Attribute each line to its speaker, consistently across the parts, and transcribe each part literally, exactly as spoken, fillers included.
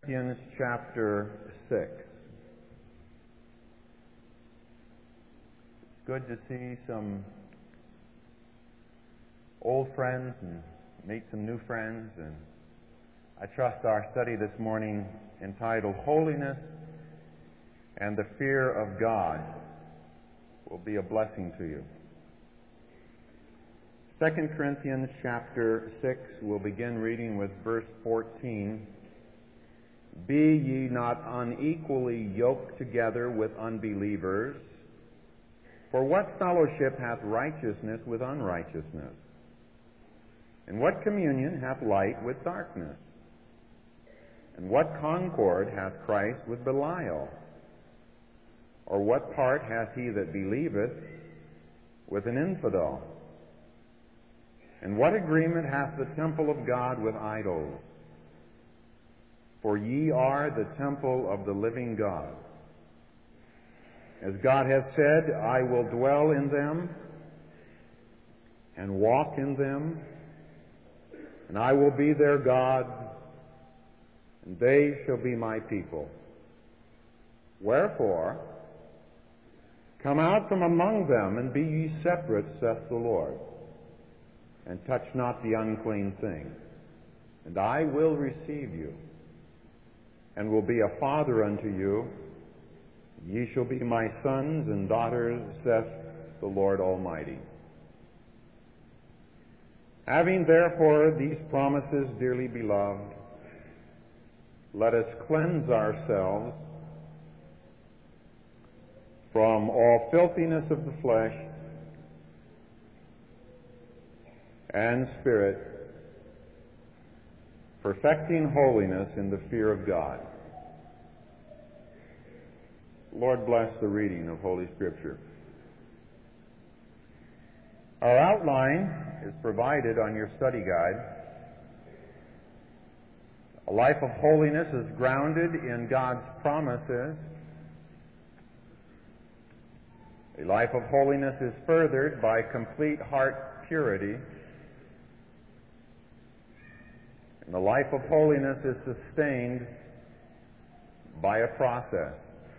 Speaker 1: Corinthians chapter six. It's good to see some old friends and meet some new friends, and I trust our study this morning entitled Holiness and the Fear of God will be a blessing to you. Second Corinthians chapter six, we'll begin reading with verse fourteen. Be ye not unequally yoked together with unbelievers, for what fellowship hath righteousness with unrighteousness? And what communion hath light with darkness? And what concord hath Christ with Belial? Or what part hath he that believeth with an infidel? And what agreement hath the temple of God with idols? For ye are the temple of the living God. As God hath said, I will dwell in them and walk in them, and I will be their God, and they shall be my people. Wherefore, come out from among them, and be ye separate, saith the Lord, and touch not the unclean thing, and I will receive you, and will be a father unto you. Ye shall be my sons and daughters, saith the Lord Almighty. Having therefore these promises, dearly beloved, let us cleanse ourselves from all filthiness of the flesh and spirit, perfecting holiness in the fear of God. Lord, bless the reading of Holy Scripture. Our outline is provided on your study guide. A life of holiness is grounded in God's promises. A life of holiness is furthered by complete heart purity. And the life of holiness is sustained by a process.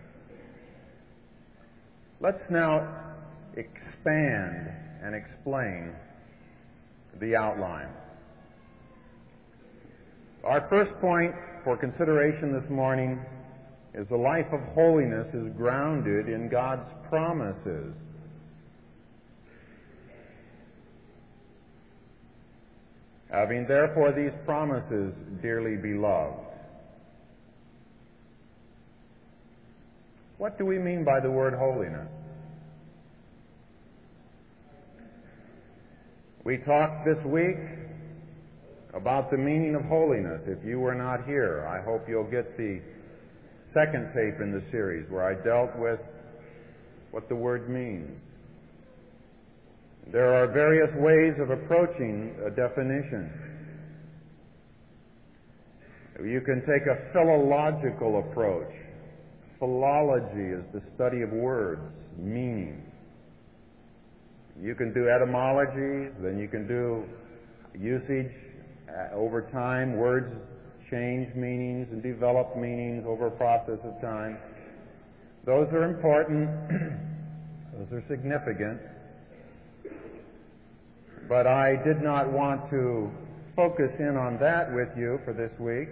Speaker 1: Let's now expand and explain the outline. Our first point for consideration this morning is the life of holiness is grounded in God's promises. Having therefore these promises, dearly beloved. What do we mean by the word holiness? We talked this week about the meaning of holiness. If you were not here, I hope you'll get the second tape in the series where I dealt with what the word means. There are various ways of approaching a definition. You can take a philological approach. Philology is the study of words, meaning. You can do etymologies, then you can do usage over time. Words change meanings and develop meanings over a process of time. Those are important. Those are significant. But I did not want to focus in on that with you for this week.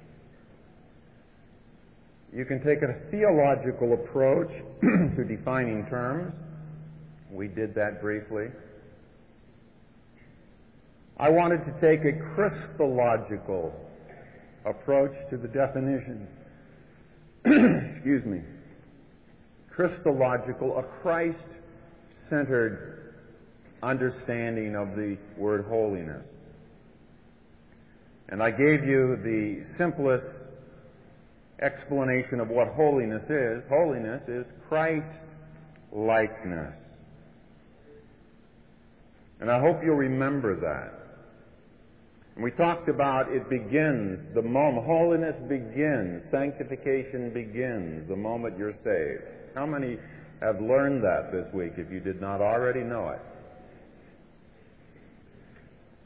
Speaker 1: You can take a theological approach to defining terms. We did that briefly. I wanted to take a Christological approach to the definition. Excuse me. Christological, a Christ-centered understanding of the word holiness. And I gave you the simplest explanation of what holiness is. Holiness is Christ-likeness. And I hope you'll remember that. And we talked about it begins, the moment holiness begins, sanctification begins the moment you're saved. How many have learned that this week if you did not already know it?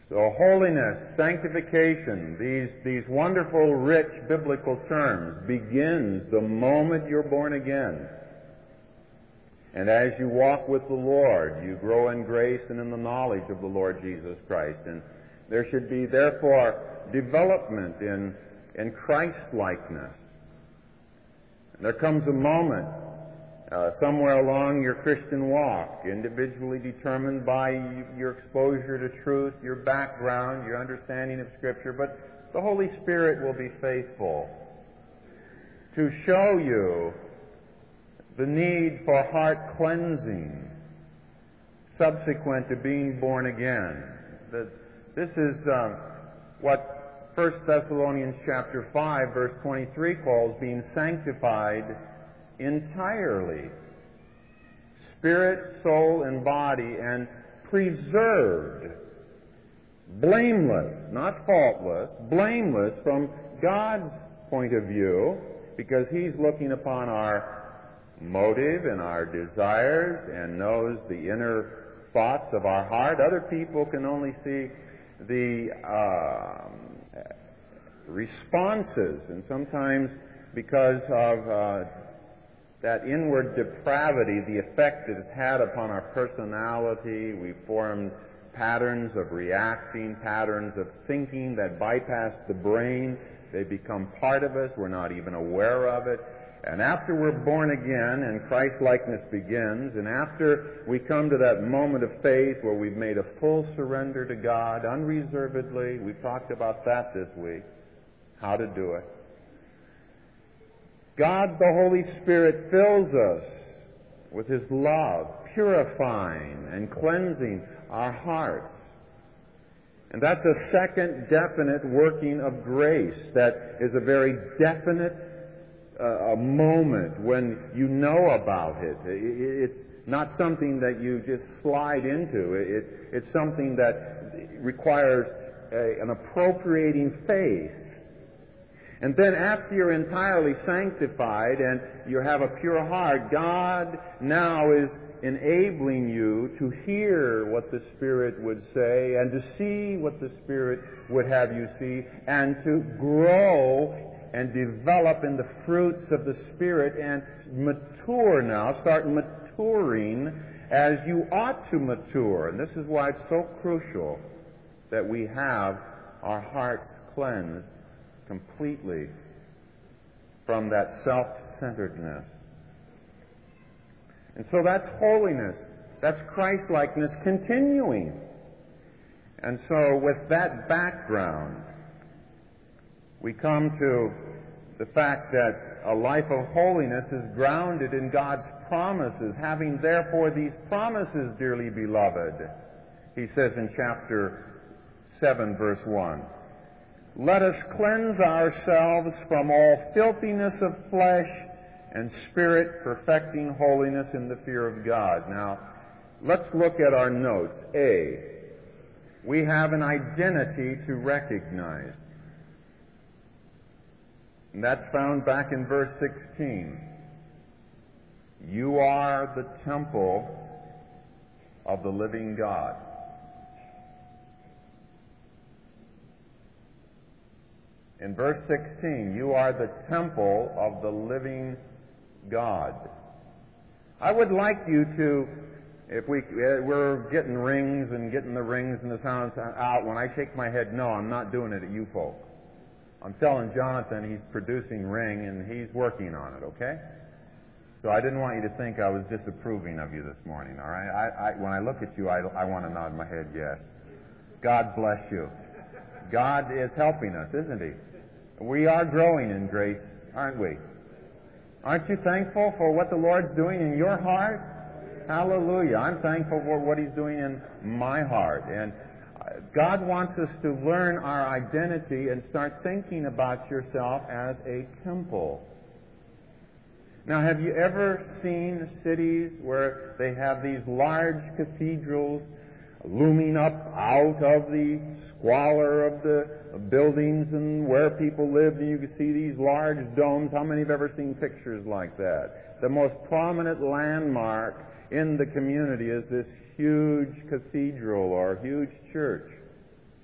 Speaker 1: So holiness, sanctification, these, these wonderful, rich biblical terms, begins the moment you're born again. And as you walk with the Lord, you grow in grace and in the knowledge of the Lord Jesus Christ. And there should be, therefore, development in, in Christ-likeness. And there comes a moment uh, somewhere along your Christian walk, individually determined by your exposure to truth, your background, your understanding of Scripture, but the Holy Spirit will be faithful to show you the need for heart cleansing subsequent to being born again. That this is um, what First Thessalonians chapter five, verse twenty-three calls being sanctified entirely. Spirit, soul, and body, and preserved, blameless, not faultless, blameless from God's point of view, because He's looking upon our motive and our desires and knows the inner thoughts of our heart. Other people can only see the uh, responses, and sometimes because of uh, that inward depravity, the effect it has had upon our personality, we formed patterns of reacting, patterns of thinking that bypass the brain. They become part of us. We're not even aware of it. And after we're born again and Christ-likeness begins, and after we come to that moment of faith where we've made a full surrender to God unreservedly, we've talked about that this week, how to do it. God, the Holy Spirit, fills us with His love, purifying and cleansing our hearts. And that's a second definite working of grace that is a very definite Uh, a moment when you know about it. It's not something that you just slide into. It, it's something that requires a, an appropriating faith. And then after you're entirely sanctified and you have a pure heart, God now is enabling you to hear what the Spirit would say and to see what the Spirit would have you see and to grow and develop in the fruits of the Spirit and mature now, start maturing as you ought to mature. And this is why it's so crucial that we have our hearts cleansed completely from that self-centeredness. And so that's holiness. That's Christ-likeness continuing. And so with that background, we come to the fact that a life of holiness is grounded in God's promises. Having therefore these promises, dearly beloved, he says in chapter seven, verse one, let us cleanse ourselves from all filthiness of flesh and spirit, perfecting holiness in the fear of God. Now, let's look at our notes. A, we have an identity to recognize. And that's found back in verse sixteen. You are the temple of the living God. In verse sixteen, you are the temple of the living God. I would like you to, if we, we're getting rings and getting the rings and the sounds out, when I shake my head no, I'm not doing it at you folk. I'm telling Jonathan he's producing ring and he's working on it, okay? So I didn't want you to think I was disapproving of you this morning, all right? I, I, when I look at you, I, I want to nod my head yes. God bless you. God is helping us, isn't He? We are growing in grace, aren't we? Aren't you thankful for what the Lord's doing in your heart? Hallelujah. I'm thankful for what He's doing in my heart. And God wants us to learn our identity and start thinking about yourself as a temple. Now, have you ever seen cities where they have these large cathedrals looming up out of the squalor of the buildings and where people live, and you can see these large domes? How many have ever seen pictures like that? The most prominent landmark in the community is this huge cathedral or huge church.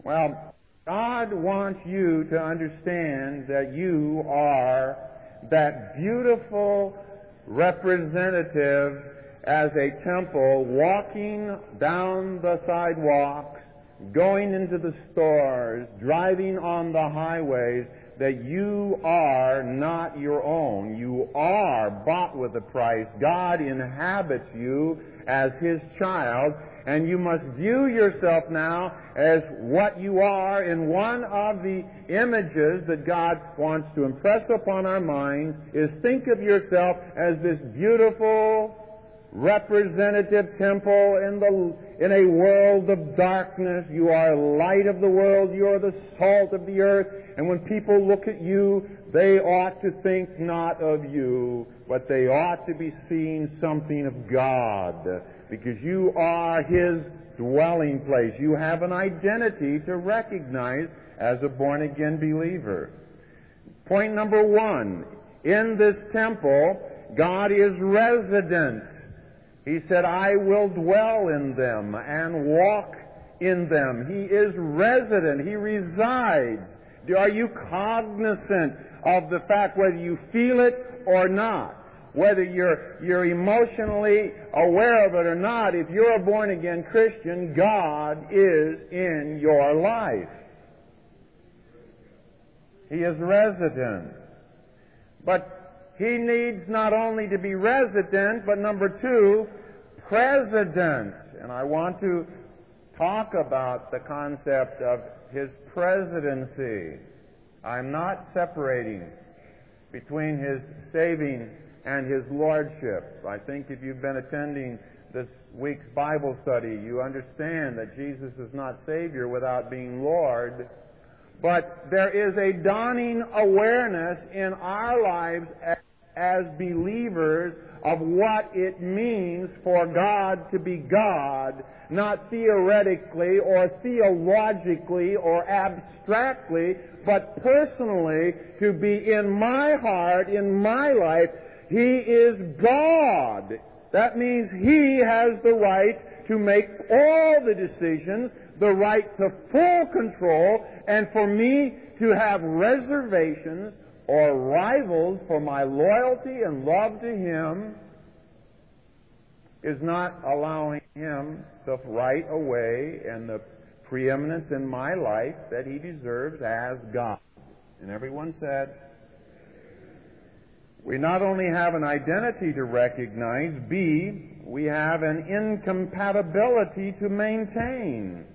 Speaker 1: Well, God wants you to understand that you are that beautiful representative as a temple, walking down the sidewalks, going into the stores, driving on the highways, that you are not your own. You are bought with a price. God inhabits you as His child, and you must view yourself now as what you are in one of the images that God wants to impress upon our minds, is think of yourself as this beautiful representative temple in the in a world of darkness. You are light of the world. You are the salt of the earth. And when people look at you, they ought to think not of you, but they ought to be seeing something of God, because you are His dwelling place. You have an identity to recognize as a born-again believer. Point number one, in this temple, God is resident. He said, I will dwell in them and walk in them. He is resident. He resides. Are you cognizant of the fact, whether you feel it or not, whether you're, you're emotionally aware of it or not? If you're a born-again Christian, God is in your life. He is resident. But He needs not only to be resident, but number two, president. And I want to talk about the concept of His presidency. I'm not separating between His saving and His lordship. I think if you've been attending this week's Bible study, you understand that Jesus is not Savior without being Lord. But there is a dawning awareness in our lives as, as believers of what it means for God to be God, not theoretically or theologically or abstractly, but personally, to be in my heart, in my life. He is God. That means He has the right to make all the decisions, the right to full control, and for me to have reservations or rivals for my loyalty and love to Him is not allowing Him the right away and the preeminence in my life that He deserves as God. And everyone said, we not only have an identity to recognize, B, we have an incompatibility to maintain.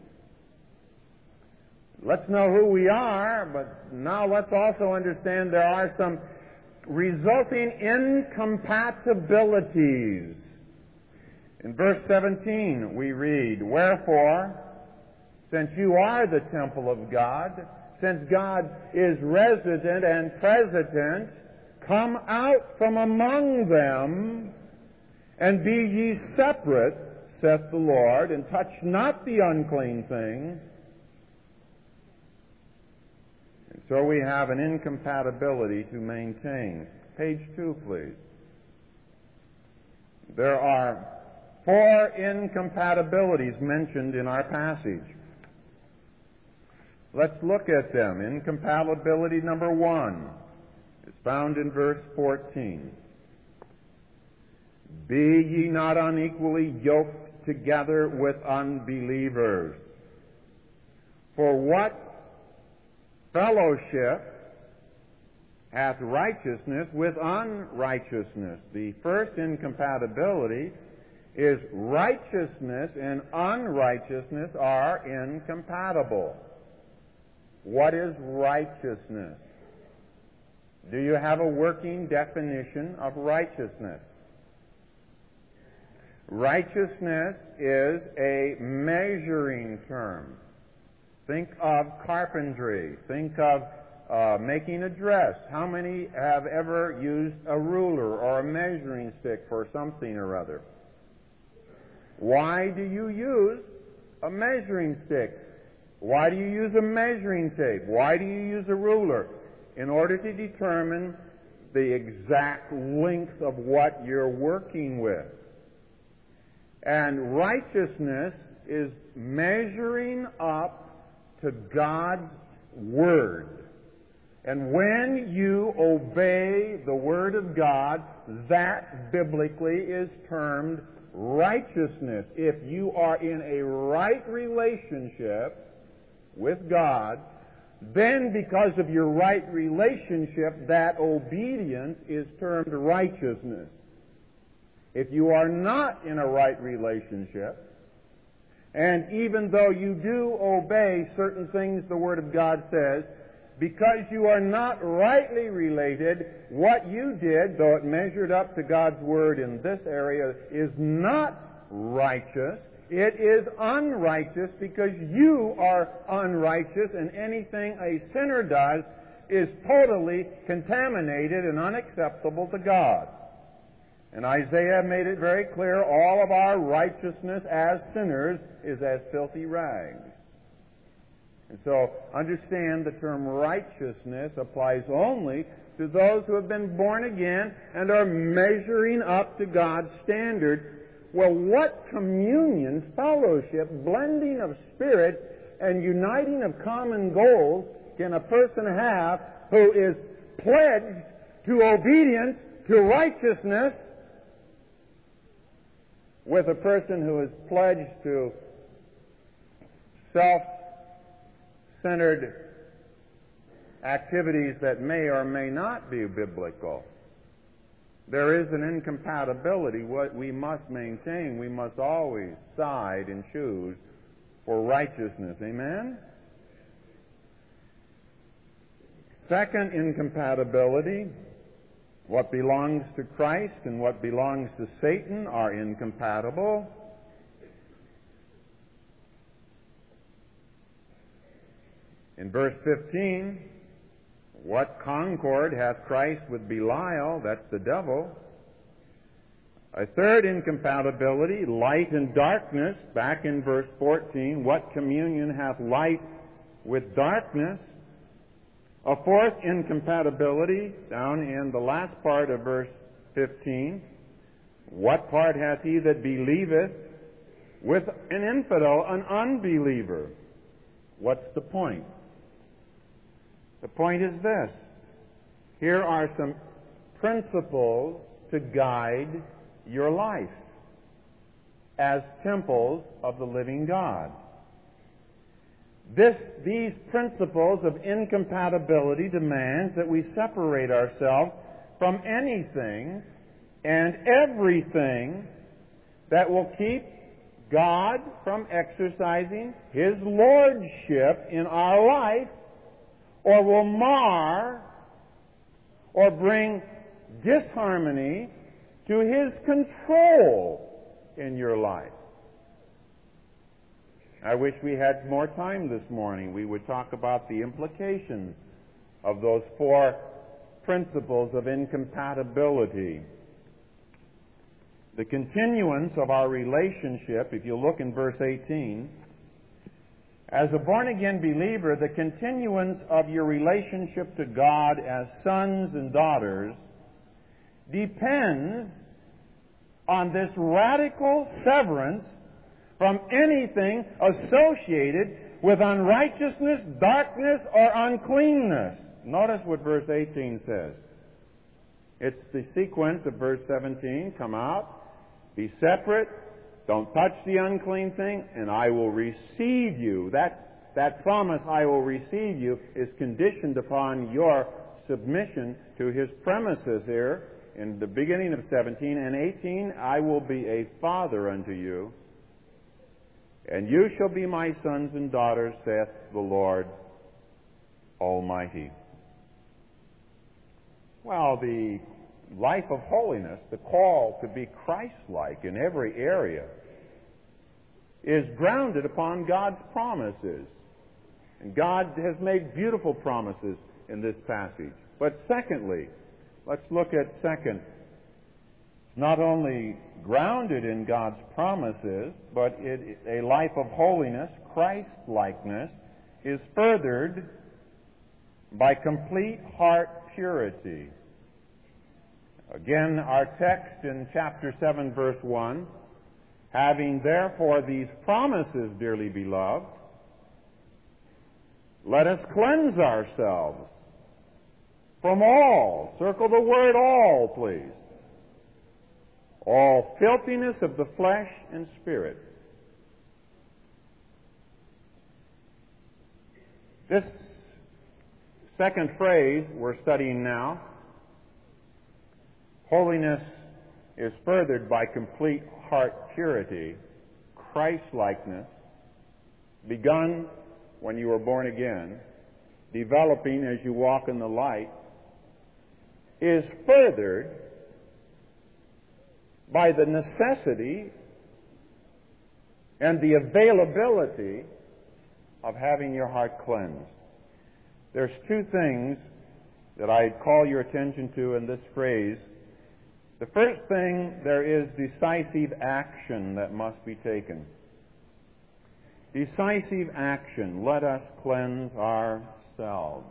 Speaker 1: Let's know who we are, but now let's also understand there are some resulting incompatibilities. In verse seventeen, we read, wherefore, since you are the temple of God, since God is resident and present, come out from among them, and be ye separate, saith the Lord, and touch not the unclean thing. And so we have an incompatibility to maintain. Page two, please. There are four incompatibilities mentioned in our passage. Let's look at them. Incompatibility number one is found in verse fourteen. Be ye not unequally yoked together with unbelievers. For what fellowship hath righteousness with unrighteousness? The first incompatibility is righteousness and unrighteousness are incompatible. What is righteousness? Do you have a working definition of righteousness? Righteousness is a measuring term. Think of carpentry. Think of uh, making a dress. How many have ever used a ruler or a measuring stick for something or other? Why do you use a measuring stick? Why do you use a measuring tape? Why do you use a ruler? In order to determine the exact length of what you're working with. And righteousness is measuring up to God's Word. And when you obey the Word of God, that biblically is termed righteousness. If you are in a right relationship with God, then because of your right relationship, that obedience is termed righteousness. If you are not in a right relationship, and even though you do obey certain things the Word of God says, because you are not rightly related, what you did, though it measured up to God's Word in this area, is not righteous. It is unrighteous because you are unrighteous, and anything a sinner does is totally contaminated and unacceptable to God. And Isaiah made it very clear, all of our righteousness as sinners is as filthy rags. And so, understand the term righteousness applies only to those who have been born again and are measuring up to God's standard. Well, what communion, fellowship, blending of spirit, and uniting of common goals can a person have who is pledged to obedience, to righteousness, with a person who is pledged to self-centered activities that may or may not be biblical? There is an incompatibility. What we must maintain, we must always side and choose for righteousness. Amen? Second incompatibility, what belongs to Christ and what belongs to Satan are incompatible. In verse fifteen, what concord hath Christ with Belial? That's the devil. A third incompatibility, light and darkness, back in verse fourteen. What communion hath light with darkness? A fourth incompatibility, down in the last part of verse fifteen. What part hath he that believeth with an infidel, an unbeliever? What's the point? The point is this. Here are some principles to guide your life as temples of the living God. This, these principles of incompatibility demands that we separate ourselves from anything and everything that will keep God from exercising His lordship in our life, or will mar or bring disharmony to His control in your life. I wish we had more time this morning. We would talk about the implications of those four principles of incompatibility. The continuance of our relationship, if you look in verse eighteen, as a born-again believer, the continuance of your relationship to God as sons and daughters depends on this radical severance from anything associated with unrighteousness, darkness, or uncleanness. Notice what verse eighteen says. It's the sequence of verse seventeen. Come out, be separate, don't touch the unclean thing, and I will receive you. That's, that promise, I will receive you, is conditioned upon your submission to His premises here in the beginning of seventeen. And eighteen, I will be a father unto you, and you shall be my sons and daughters, saith the Lord Almighty. Well, the life of holiness, the call to be Christ-like in every area, is grounded upon God's promises. And God has made beautiful promises in this passage. But secondly, let's look at second. It's not only grounded in God's promises, but it, a life of holiness, Christ-likeness, is furthered by complete heart purity. Again, our text in chapter seven, verse one, having therefore these promises, dearly beloved, Let us cleanse ourselves from all, circle the word all, please, all filthiness of the flesh and spirit. This second phrase we're studying now, holiness is furthered by complete heart purity, Christ-likeness, begun when you were born again, developing as you walk in the light, is furthered by the necessity and the availability of having your heart cleansed. There's two things that I call your attention to in this phrase. The first thing, there is decisive action that must be taken. Decisive action. Let us cleanse ourselves.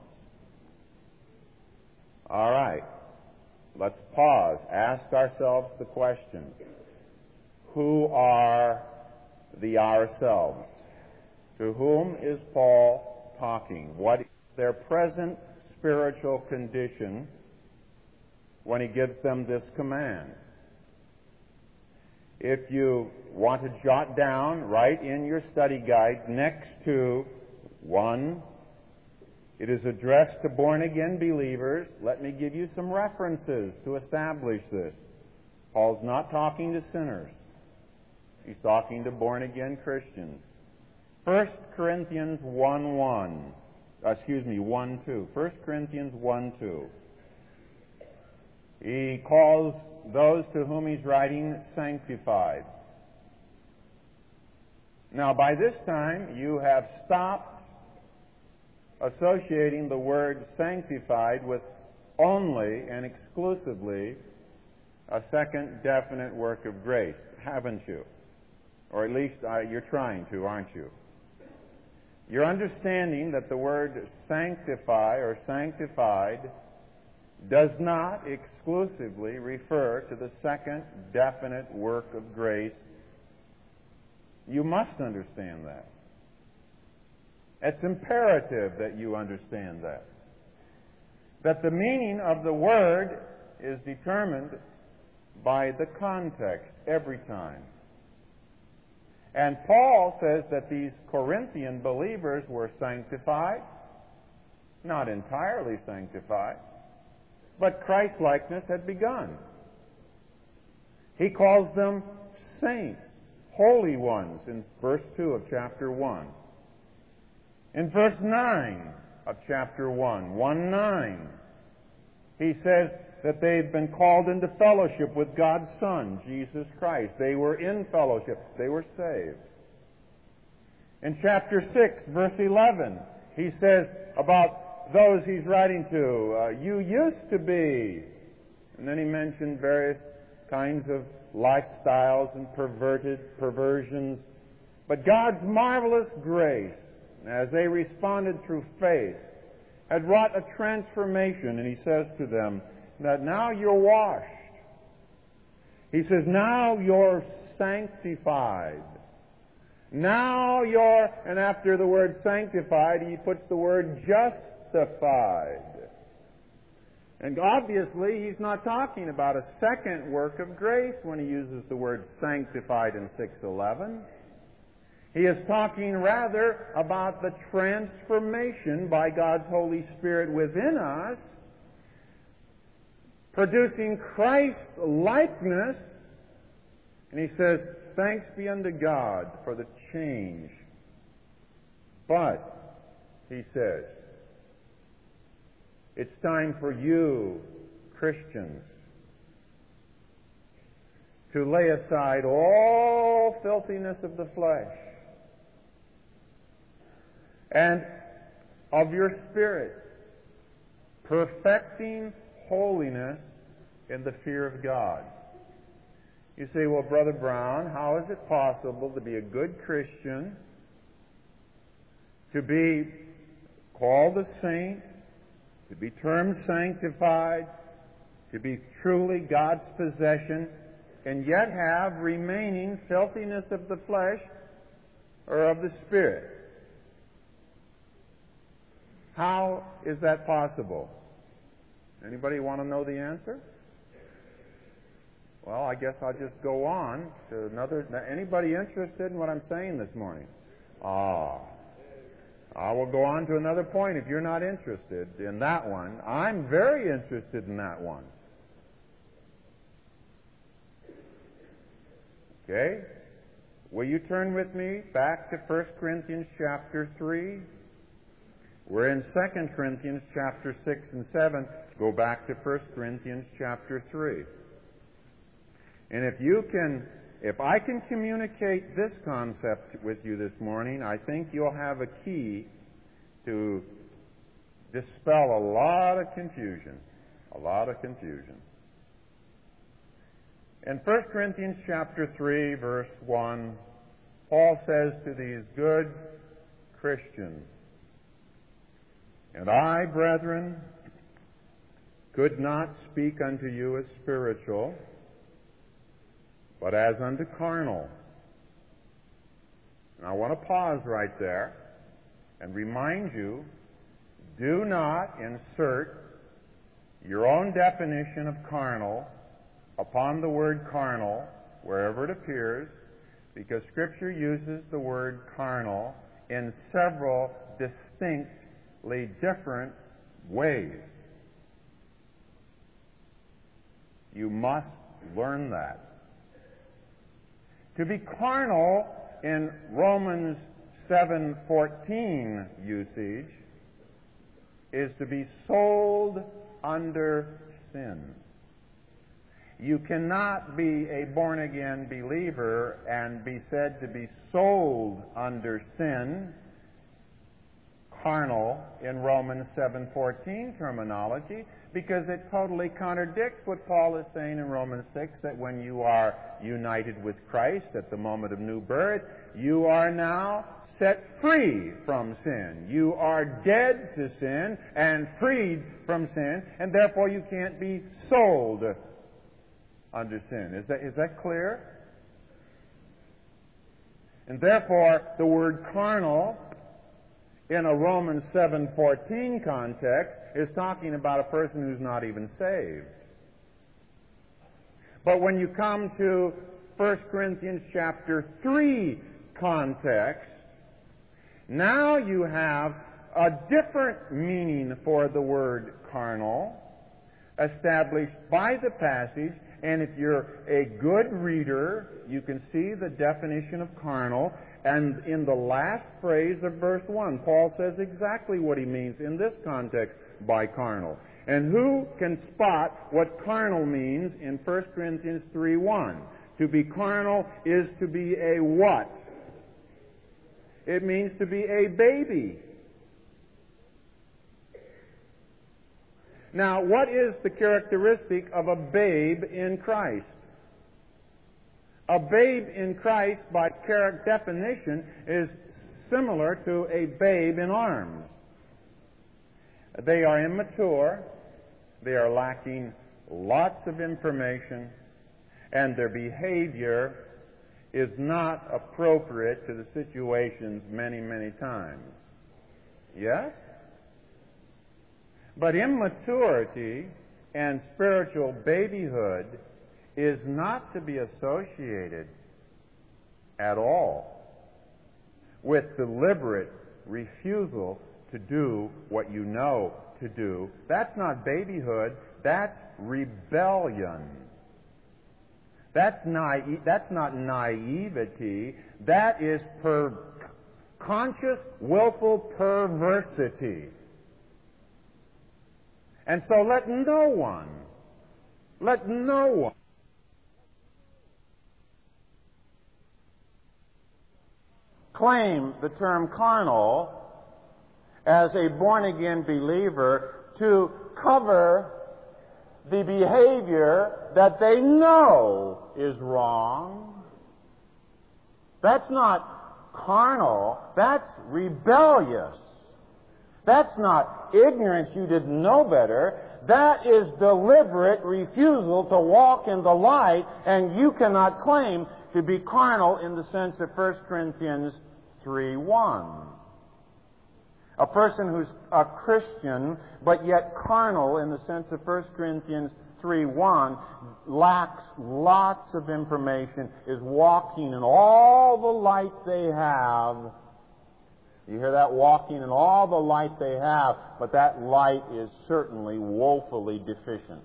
Speaker 1: All right. Let's pause. Ask ourselves the question, who are the ourselves? To whom is Paul talking? What is their present spiritual condition when he gives them this command? If you want to jot down, write in your study guide next to one, it is addressed to born-again believers. Let me give you some references to establish this. Paul's not talking to sinners. He's talking to born-again Christians. First Corinthians one one. Excuse me, one two. First Corinthians one two. He calls those to whom he's writing sanctified. Now, by this time, you have stopped associating the word sanctified with only and exclusively a second definite work of grace, haven't you? Or at least uh, you're trying to, aren't you? You're understanding that the word sanctify or sanctified does not exclusively refer to the second definite work of grace. You must understand that. It's imperative that you understand that. That the meaning of the word is determined by the context every time. And Paul says that these Corinthian believers were sanctified, not entirely sanctified, but Christ-likeness had begun. He calls them saints, holy ones, in verse two of chapter one. In verse nine of chapter one, one nine, he says that they've been called into fellowship with God's Son, Jesus Christ. They were in fellowship. They were saved. In chapter six, verse eleven, he says about those he's writing to, uh, you used to be. And then he mentioned various kinds of lifestyles and perverted perversions. But God's marvelous grace, as they responded through faith, had wrought a transformation. And he says to them that now you're washed. He says, now you're sanctified. Now you're, and after the word sanctified, he puts the word justified. And obviously, he's not talking about a second work of grace when he uses the word sanctified in six eleven. He is talking rather about the transformation by God's Holy Spirit within us, producing Christ-likeness. And he says, thanks be unto God for the change. But, he says, it's time for you, Christians, to lay aside all filthiness of the flesh and of your spirit, perfecting holiness in the fear of God. You say, well, Brother Brown, how is it possible to be a good Christian, to be called a saint, to be termed sanctified, to be truly God's possession, and yet have remaining filthiness of the flesh or of the spirit? How is that possible? Anybody want to know the answer? Well, I guess I'll just go on to another. Anybody interested in what I'm saying this morning? Ah. I will go on to another point if you're not interested in that one. I'm very interested in that one. Okay? Will you turn with me back to First Corinthians chapter three? We're in Second Corinthians chapter six and seven. Go back to First Corinthians chapter three. And if you can, if I can communicate this concept with you this morning, I think you'll have a key to dispel a lot of confusion. A lot of confusion. In First Corinthians chapter three, verse one, Paul says to these good Christians, "And I, brethren, could not speak unto you as spiritual, but as unto carnal." And I want to pause right there and remind you, do not insert your own definition of carnal upon the word carnal wherever it appears, because Scripture uses the word carnal in several distinctly different ways. You must learn that. To be carnal in Romans seven fourteen usage is to be sold under sin. You cannot be a born-again believer and be said to be sold under sin, carnal, in Romans seven fourteen terminology, because it totally contradicts what Paul is saying in Romans six, that when you are united with Christ at the moment of new birth, you are now set free from sin. You are dead to sin and freed from sin, and therefore you can't be sold under sin. Is that, is that clear? And therefore, the word carnal in a Romans seven fourteen context is talking about a person who's not even saved. But when you come to First Corinthians chapter three context, now you have a different meaning for the word carnal established by the passage. And if you're a good reader, you can see the definition of carnal. And in the last phrase of verse one, Paul says exactly what he means in this context by carnal. And who can spot what carnal means in First Corinthians three one? To be carnal is to be a what? It means to be a baby. Now, what is the characteristic of a babe in Christ? A babe in Christ, by definition, is similar to a babe in arms. They are immature, they are lacking lots of information, and their behavior is not appropriate to the situations many, many times. Yes? But immaturity and spiritual babyhood is not to be associated at all with deliberate refusal to do what you know to do. That's not babyhood, that's rebellion. That's naive, that's not naivety, that is per conscious, willful perversity. And so let no one, let no one claim the term carnal as a born-again believer to cover the behavior that they know is wrong. That's not carnal, that's rebellious. That's not ignorance, you didn't know better. That is deliberate refusal to walk in the light, and you cannot claim to be carnal in the sense of First Corinthians three one.
Speaker 2: A person who's a Christian, but yet carnal in the sense of First Corinthians three one, lacks lots of information, is walking in all the light they have. You hear that? Walking in all the light they have, but that light is certainly woefully deficient.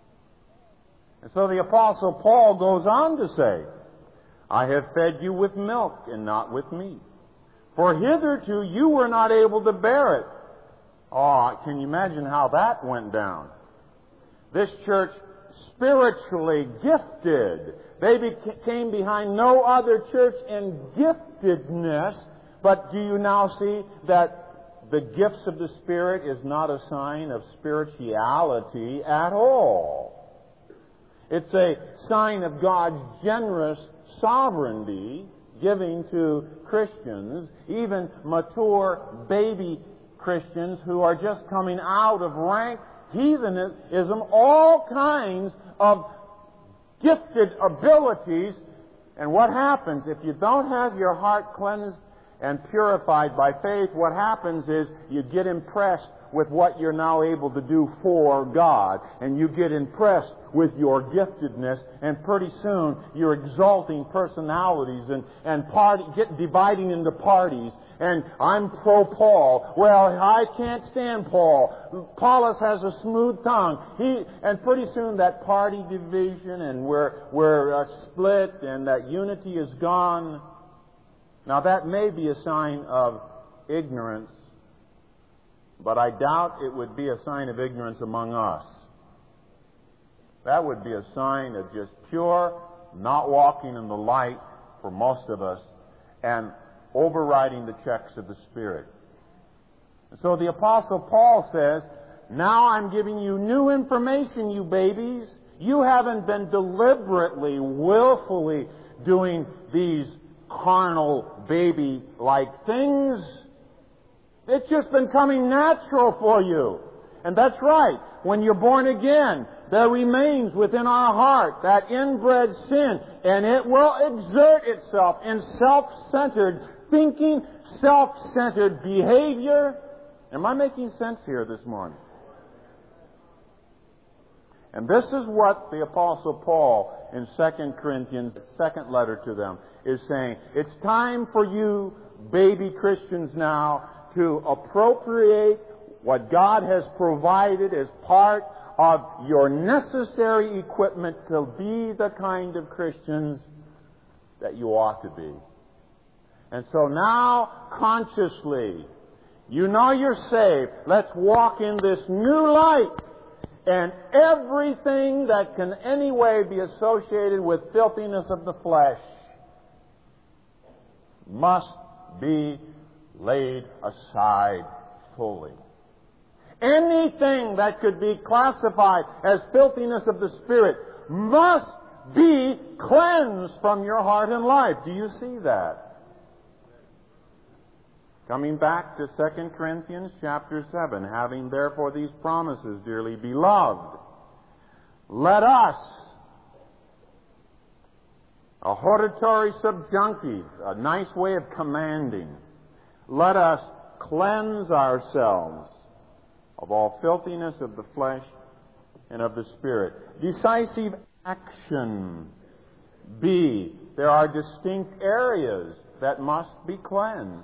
Speaker 2: And so the Apostle Paul goes on to say, I have fed you with milk and not with meat. For hitherto you were not able to bear it. Oh, can you imagine how that went down? This church, spiritually gifted. They came behind no other church in giftedness. But do you now see that the gifts of the Spirit is not a sign of spirituality at all? It's a sign of God's generous sovereignty, giving to Christians, even mature baby Christians who are just coming out of rank heathenism, all kinds of gifted abilities. And what happens if you don't have your heart cleansed and purified by faith? What happens is you get impressed with what you're now able to do for God, and you get impressed with your giftedness, and pretty soon you're exalting personalities and, and party, get dividing into parties. And I'm pro-Paul. Well, I can't stand Paul. Apollos has a smooth tongue. He, and pretty soon that party division, and we're, we're uh, split, and that unity is gone. Now that may be a sign of ignorance, but I doubt it would be a sign of ignorance among us. That would be a sign of just pure not walking in the light for most of us, and overriding the checks of the Spirit. And so the Apostle Paul says, now I'm giving you new information, you babies. You haven't been deliberately, willfully doing these carnal, baby-like things. It's just been coming natural for you. And that's right. When you're born again, there remains within our heart that inbred sin, and it will exert itself in self-centered thinking, self-centered behavior. Am I making sense here this morning? And this is what the Apostle Paul in Second Corinthians, the second letter to them, is saying. It's time for you, baby Christians now, to appropriate what God has provided as part of your necessary equipment to be the kind of Christians that you ought to be. And so now, consciously, you know you're saved. Let's walk in this new light. And everything that can any way be associated with filthiness of the flesh must be laid aside fully. Anything that could be classified as filthiness of the Spirit must be cleansed from your heart and life. Do you see that? Coming back to Second Corinthians chapter seven, having therefore these promises, dearly beloved, let us, a hortatory subjunctive, a nice way of commanding, let us cleanse ourselves of all filthiness of the flesh and of the Spirit. Decisive action. B, there are distinct areas that must be cleansed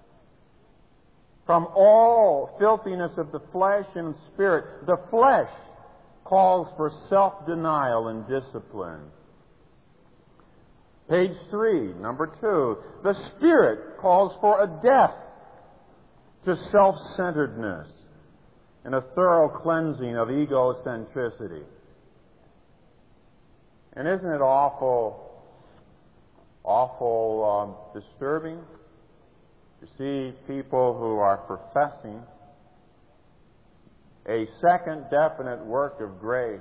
Speaker 2: from all filthiness of the flesh and spirit. The flesh calls for self-denial and discipline. Page three, number two. The Spirit calls for a death to self-centeredness and a thorough cleansing of egocentricity. And isn't it awful, awful um, disturbing to see people who are professing a second definite work of grace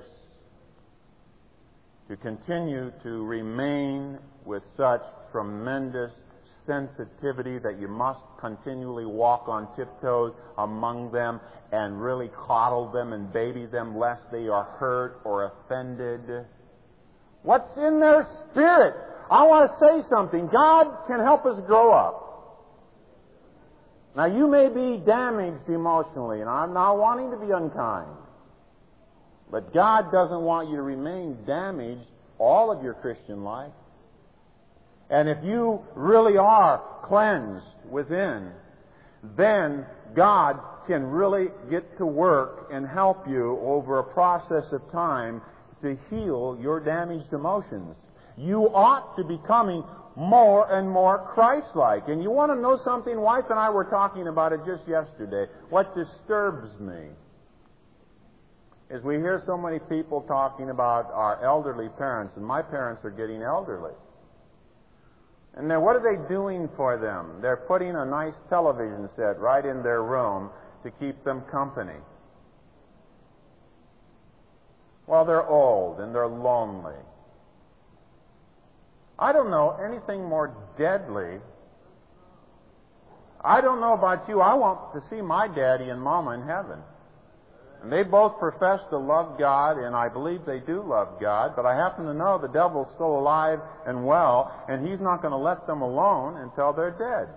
Speaker 2: to continue to remain with such tremendous sensitivity that you must continually walk on tiptoes among them and really coddle them and baby them lest they are hurt or offended. What's in their spirit? I want to say something. God can help us grow up. Now, you may be damaged emotionally, and I'm not wanting to be unkind. But God doesn't want you to remain damaged all of your Christian life. And if you really are cleansed within, then God can really get to work and help you over a process of time to heal your damaged emotions. You ought to be becoming more and more Christ-like. And you want to know something? Wife and I were talking about it just yesterday. What disturbs me is we hear so many people talking about our elderly parents, and my parents are getting elderly. And then what are they doing for them? They're putting a nice television set right in their room to keep them company. Well, they're old and they're lonely. I don't know anything more deadly. I don't know about you. I want to see my daddy and mama in heaven. And they both profess to love God, and I believe they do love God, but I happen to know the devil's still alive and well, and he's not going to let them alone until they're dead.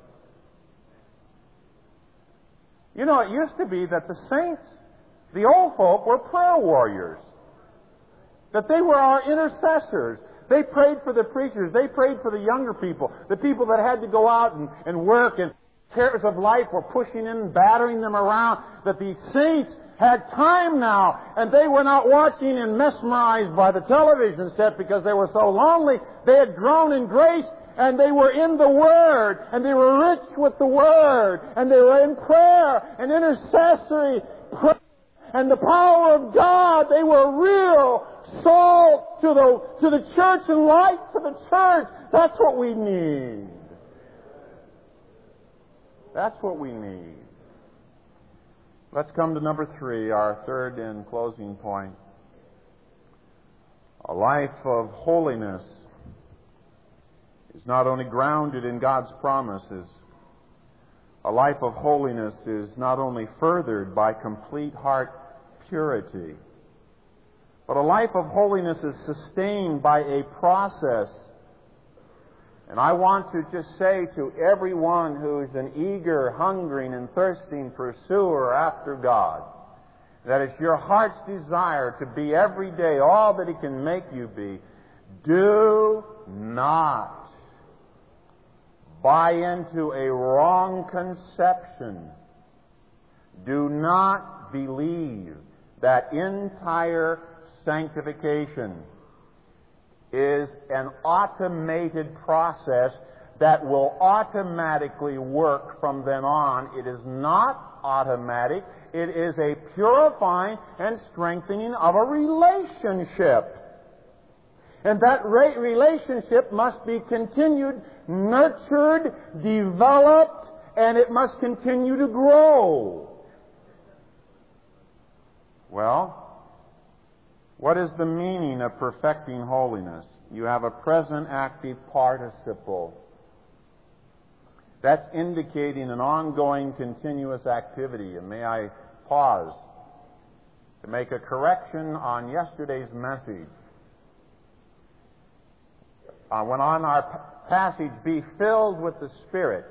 Speaker 2: You know, it used to be that the saints, the old folk, were prayer warriors. That they were our intercessors. They prayed for the preachers. They prayed for the younger people. The people that had to go out and, and work, and cares of life were pushing in and battering them around. That the saints had time now, and they were not watching and mesmerized by the television set because they were so lonely. They had grown in grace, and they were in the Word, and they were rich with the Word, and they were in prayer and intercessory prayer and the power of God. They were real salt to the to the church and light to the church. That's what we need. That's what we need. Let's come to number three, our third and closing point. A life of holiness is not only grounded in God's promises. A life of holiness is not only furthered by complete heart purity, but a life of holiness is sustained by a process. And I want to just say to everyone who is an eager, hungering, and thirsting pursuer after God, that it's your heart's desire to be every day all that He can make you be. Do not buy into a wrong conception. Do not believe that entire sanctification is an automated process that will automatically work from then on. It is not automatic. It is a purifying and strengthening of a relationship. And that re- relationship must be continued, nurtured, developed, and it must continue to grow. Well, what is the meaning of perfecting holiness? You have a present active participle. That's indicating an ongoing, continuous activity. And may I pause to make a correction on yesterday's message. Uh, when on our passage, be filled with the Spirit,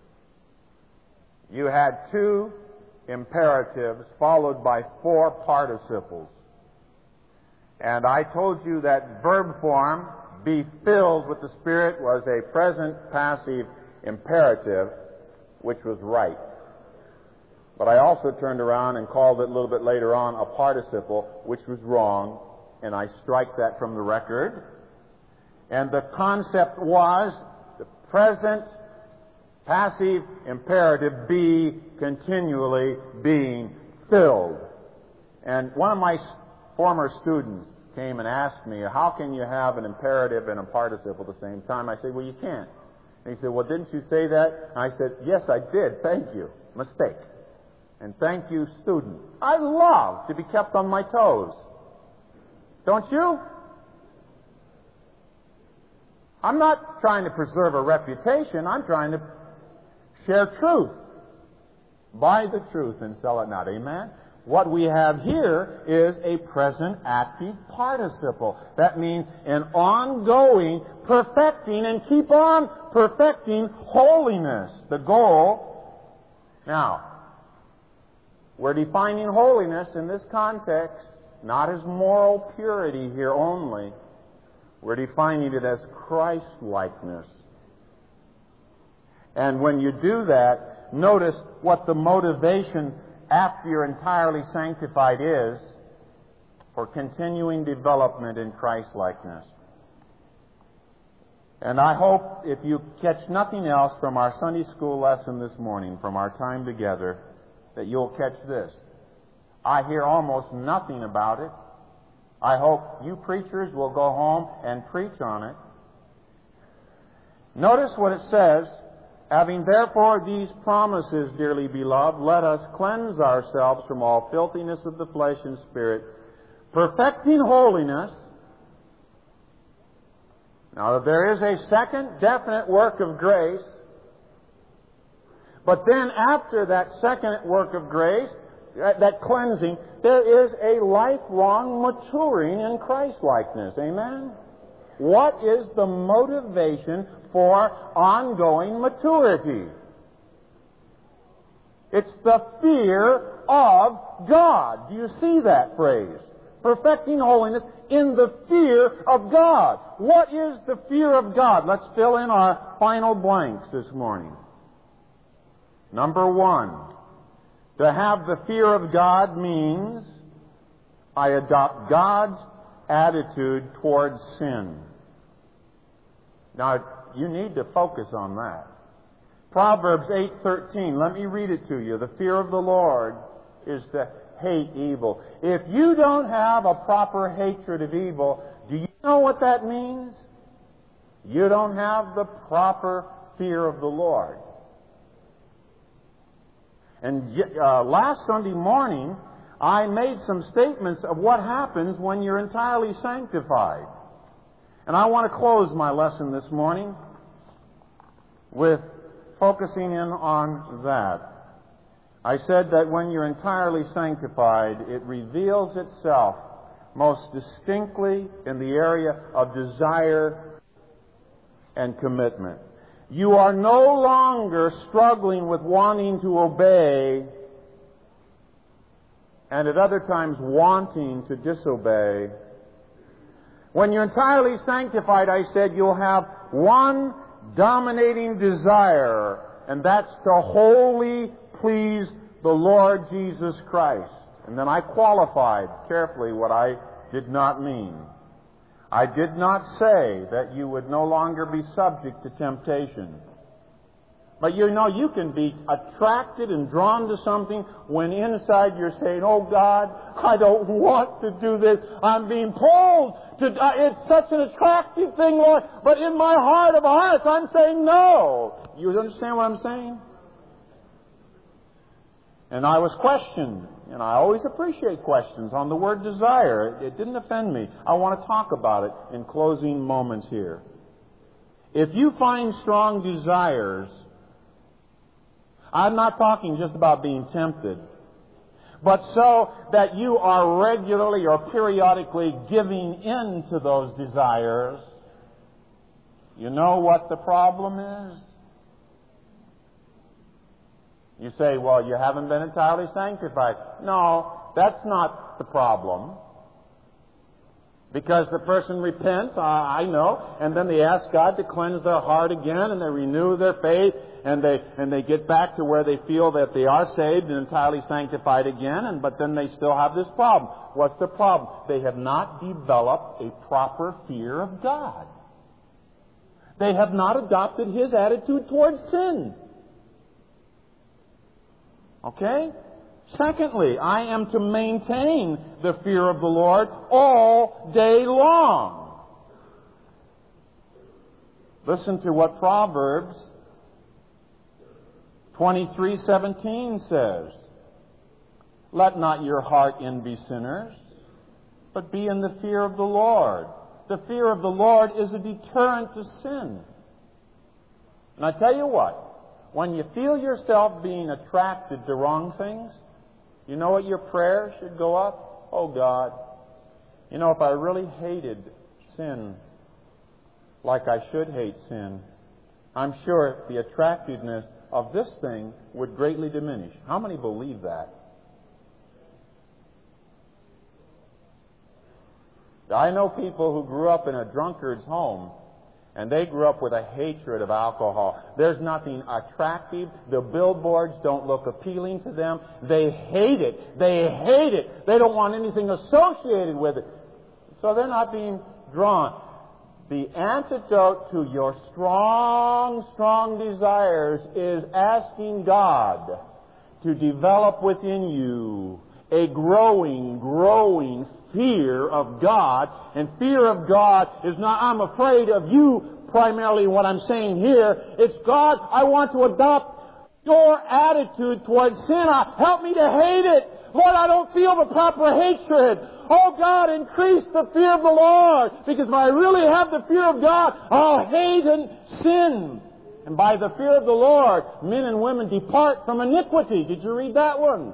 Speaker 2: you had two imperatives followed by four participles. And I told you that verb form, be filled with the Spirit, was a present passive imperative, which was right. But I also turned around and called it a little bit later on a participle, which was wrong, and I strike that from the record. And the concept was the present passive imperative, be continually being filled. And one of my former students came and asked me, how can you have an imperative and a participle at the same time? I said, well, you can't. And he said, well, didn't you say that? And I said, yes, I did. Thank you. Mistake. And thank you, student. I love to be kept on my toes. Don't you? I'm not trying to preserve a reputation. I'm trying to share truth. Buy the truth and sell it not. Amen? What we have here is a present active participle. That means an ongoing perfecting and keep on perfecting holiness. The goal Now, we're defining holiness in this context not as moral purity here only. We're defining it as Christ-likeness. And when you do that, notice what the motivation after you're entirely sanctified is for continuing development in Christ-likeness. And I hope if you catch nothing else from our Sunday school lesson this morning, from our time together, that you'll catch this. I hear almost nothing about it. I hope you preachers will go home and preach on it. Notice what it says. Having therefore these promises, dearly beloved, let us cleanse ourselves from all filthiness of the flesh and spirit, perfecting holiness. Now, there is a second definite work of grace, but then after that second work of grace, that cleansing, there is a lifelong maturing in Christ-likeness. Amen? What is the motivation for ongoing maturity? It's the fear of God. Do you see that phrase? Perfecting holiness in the fear of God. What is the fear of God? Let's fill in our final blanks this morning. Number one, to have the fear of God means I adopt God's attitude towards sin. Now, you need to focus on that. Proverbs eight thirteen, let me read it to you. The fear of the Lord is to hate evil. If you don't have a proper hatred of evil, do you know what that means? You don't have the proper fear of the Lord. And uh, last Sunday morning, I made some statements of what happens when you're entirely sanctified. And I want to close my lesson this morning with focusing in on that. I said that when you're entirely sanctified, it reveals itself most distinctly in the area of desire and commitment. You are no longer struggling with wanting to obey and at other times wanting to disobey. When you're entirely sanctified, I said, you'll have one dominating desire, and that's to wholly please the Lord Jesus Christ. And then I qualified carefully what I did not mean. I did not say that you would no longer be subject to temptation. But you know, you can be attracted and drawn to something when inside you're saying, oh God, I don't want to do this. I'm being pulled to, uh, it's such an attractive thing, Lord. But in my heart of hearts, I'm saying no. You understand what I'm saying? And I was questioned. And I always appreciate questions on the word desire. It, it didn't offend me. I want to talk about it in closing moments here. If you find strong desires, I'm not talking just about being tempted, but so that you are regularly or periodically giving in to those desires. You know what the problem is? You say, well, you haven't been entirely sanctified. No, that's not the problem. Because the person repents, uh, I know, and then they ask God to cleanse their heart again, and they renew their faith, and they and they get back to where they feel that they are saved and entirely sanctified again, and but then they still have this problem. What's the problem? They have not developed a proper fear of God. They have not adopted His attitude towards sin. Okay? Secondly, I am to maintain the fear of the Lord all day long. Listen to what Proverbs twenty-three seventeen says. Let not your heart envy sinners, but be in the fear of the Lord. The fear of the Lord is a deterrent to sin. And I tell you what, when you feel yourself being attracted to wrong things, you know what your prayer should go up? Oh God, you know, if I really hated sin like I should hate sin, I'm sure the attractiveness of this thing would greatly diminish. How many believe that? I know people who grew up in a drunkard's home, and they grew up with a hatred of alcohol. There's nothing attractive. The billboards don't look appealing to them. They hate it. They hate it. They don't want anything associated with it. So they're not being drawn. The antidote to your strong, strong desires is asking God to develop within you a growing, growing fear of God. And fear of God is not, I'm afraid of you, primarily what I'm saying here. It's, God, I want to adopt your attitude towards sin. Help me to hate it. Lord, I don't feel the proper hatred. Oh, God, increase the fear of the Lord. Because if I really have the fear of God, I'll hate and sin. And by the fear of the Lord, men and women depart from iniquity. Did you read that one?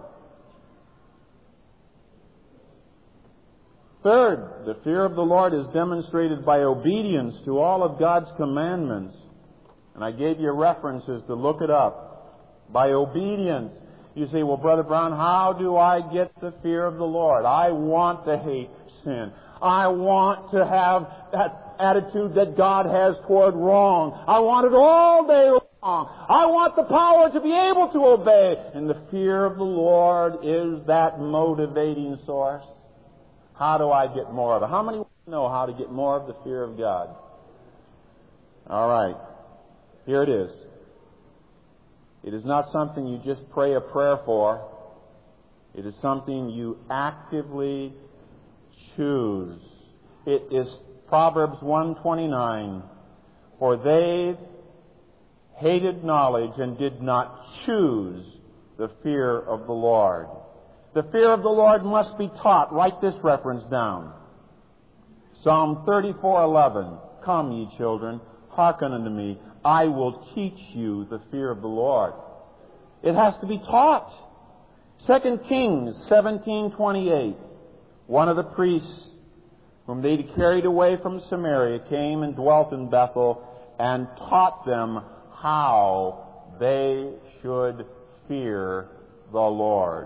Speaker 2: Third, the fear of the Lord is demonstrated by obedience to all of God's commandments. And I gave you references to look it up. By obedience. You say, well, Brother Brown, how do I get the fear of the Lord? I want to hate sin. I want to have that attitude that God has toward wrong. I want it all day long. I want the power to be able to obey. And the fear of the Lord is that motivating source. How do I get more of it? How many know how to get more of the fear of God? All right. Here it is. It is not something you just pray a prayer for. It is something you actively choose. It is Proverbs one twenty-nine. For they hated knowledge and did not choose the fear of the Lord. The fear of the Lord must be taught. Write this reference down. Psalm thirty-four eleven. Come, ye children, hearken unto me. I will teach you the fear of the Lord. It has to be taught. Second Kings seventeen twenty-eight. One of the priests whom they carried away from Samaria came and dwelt in Bethel and taught them how they should fear the Lord.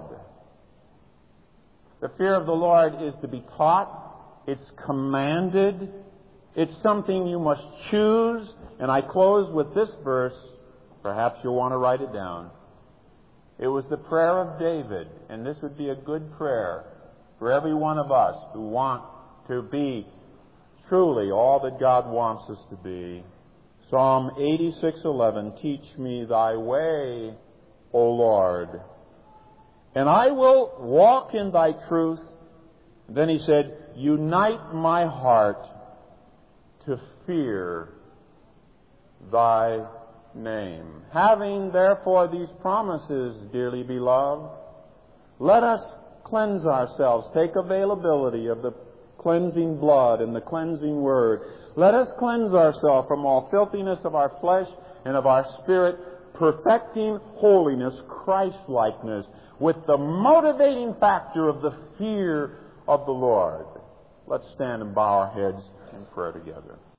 Speaker 2: The fear of the Lord is to be taught. It's commanded. It's something you must choose. And I close with this verse. Perhaps you'll want to write it down. It was the prayer of David, and this would be a good prayer for every one of us who want to be truly all that God wants us to be. Psalm eighty-six eleven. Teach me thy way, O Lord, and I will walk in thy truth. Then he said, unite my heart to fear thy name. Having therefore these promises, dearly beloved, let us cleanse ourselves. Take availability of the cleansing blood and the cleansing word. Let us cleanse ourselves from all filthiness of our flesh and of our spirit, perfecting holiness, Christ-likeness, with the motivating factor of the fear of the Lord. Let's stand and bow our heads in prayer together.